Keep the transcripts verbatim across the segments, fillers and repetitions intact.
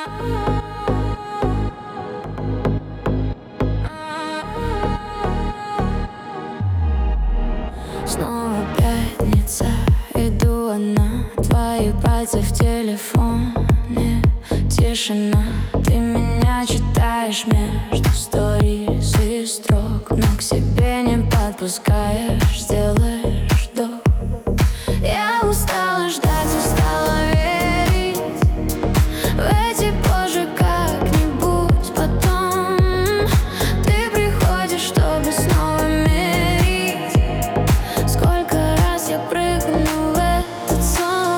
Снова пятница, иду одна, твои пальцы в телефоне. Тишина, ты меня читаешь между сторис и строк, но к себе не подпускаешь, сделаешь вдох. Я устала ждать, устала верить в эти позже как-нибудь потом. Ты приходишь, чтобы снова мирить. Сколько раз я прыгну в этот сон.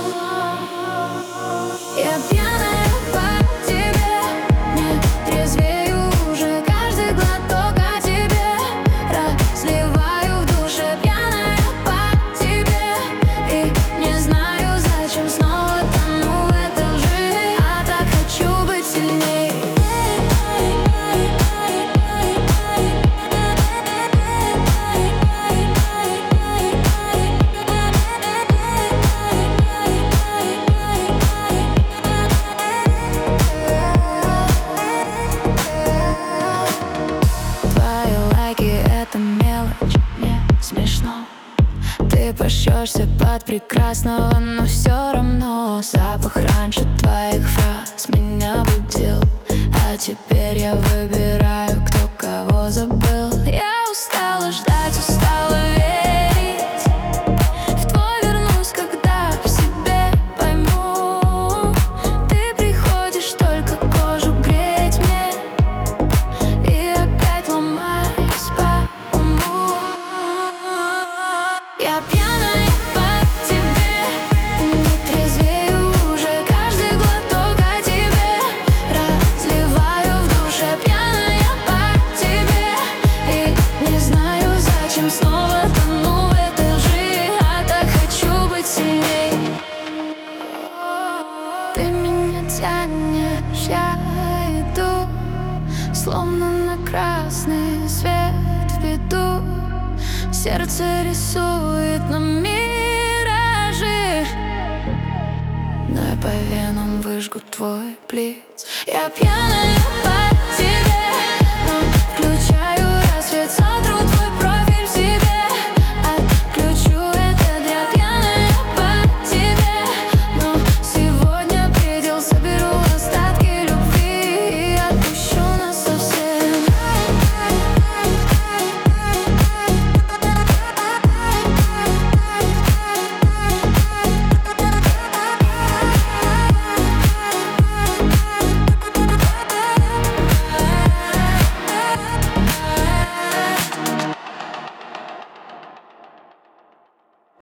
Я пьяная по тебе, не трезвею уже. Каждый глоток о тебе разливаю в душе. Пьяная по тебе и не знаю, зачем снова тону в этой лжи. А так хочу быть сильней. Твои лайки — это мелочь, мне смешно. Ты пошёшься под прекрасного, но все равно запах раньше твоих фраз меня будил. А теперь я выбираю, кто кого забыл. Я устала ждать, устала верить в твой вернусь, когда в себе пойму. Ты приходишь только кожу греть мне, и опять ломаюсь по уму. Я пьяная по тебе, не трезвею уже. Каждый глоток о тебе разливаю в душе. Пьяная по тебе и не знаю, зачем снова тону в этой лжи. А так хочу быть сильней. Ты меня тянешь, я иду, словно на красный свет веду. Сердце рисует нам миражи, но я по венам выжгу твой блиц. Я пьяная по